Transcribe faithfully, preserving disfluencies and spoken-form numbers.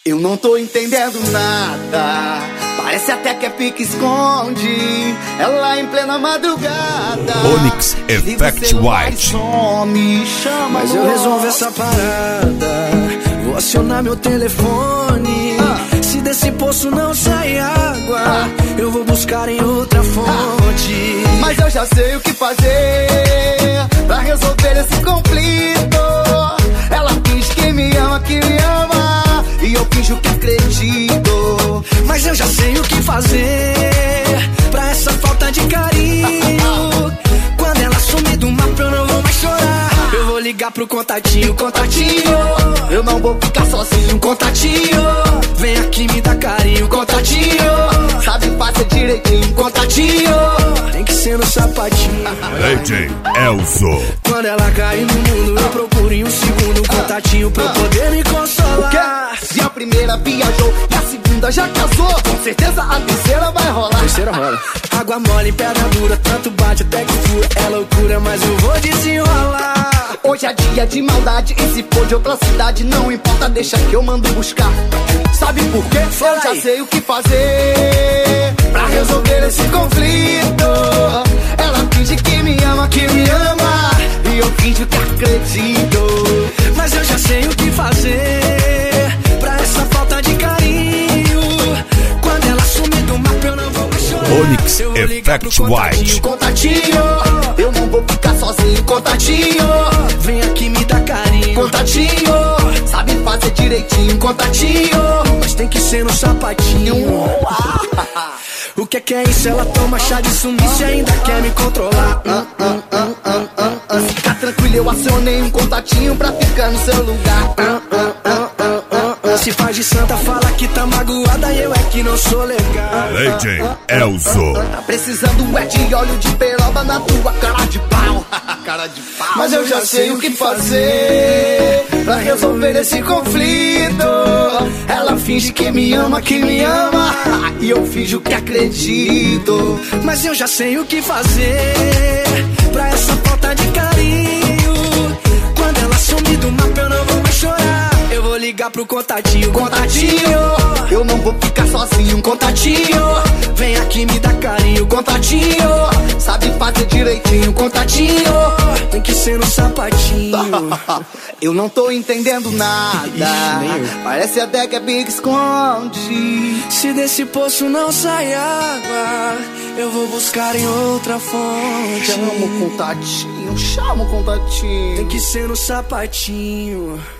Eu não tô entendendo nada, parece até que é pique-esconde. Ela em plena madrugada, Onyx Effect White. Some, chama. Mas eu resolvo essa parada, vou acionar meu telefone. ah. Se desse poço não sai água, ah. eu vou buscar em outra fonte. ah. Mas eu já sei o que fazer pra resolver esse conflito. Ela diz que me ama, que me ama, e eu finjo que acredito. Mas eu já sei o que fazer pra essa falta de carinho. Quando ela sumir do mapa eu não vou mais chorar. Eu vou ligar pro contatinho, contatinho. Eu não vou ficar sozinho, contatinho. Vem aqui me dá carinho, contatinho. Sabe fazer direitinho, contatinho. Tem que ser no sapatinho. D J Elzo. Quando ela cair no mundo eu procuro em um segundo um contatinho pra eu poder me consolar. Se a primeira viajou e a segunda já casou, com certeza a terceira vai rolar. Terceira rola. Água mole, pedra dura, tanto bate até que fura. É loucura, mas eu vou desenrolar. Hoje é dia de maldade, e se for de outra cidade, não importa, deixa que eu mando buscar. Sabe por quê? Eu já sei o que fazer pra resolver esse conflito. Ela finge que me ama, que me ama, e eu finjo que acredito. Mas eu já sei o que fazer pra essa falta de carinho. Quando ela sumir do mapa eu não vou mais chorar. Onyx Effect White. Contatinho, eu não vou ficar sozinho, contatinho. Vem aqui me dá carinho, contatinho. Sabe fazer direitinho, contatinho. Mas tem que ser no sapatinho. O que é que é isso? Ela toma chá de sumiço e ainda quer me controlar. hum, hum, hum, hum, hum, hum. Fica tranquilo, eu acionei um contatinho pra ficar no seu lugar. hum, hum, hum, hum, hum, hum. Se faz de santa, fala que tá magoada e eu é que não sou legal. D J Elzo. Tá precisando é de óleo de peroba na tua cara de pau. Cara de pau. Mas eu já sei o que fazer pra resolver esse conflito. Ela finge que me ama, que me ama, e eu finjo que acredito. Mas eu já sei o que fazer pra essa falta de carinho. Quando ela sumir do mapa eu não vou mais chorar. Eu vou ligar pro contatinho, contatinho. Eu não vou ficar sozinho, contatinho. Vem aqui me dá carinho, contatinho. Sabe fazer direitinho, contatinho. Tem que ser no sapatinho. Eu não tô entendendo nada. Ixi, parece até que é pique-esconde. Se desse poço não sai água, eu vou buscar em outra fonte. Chama o contatinho, chama o contatinho. Tem que ser no sapatinho.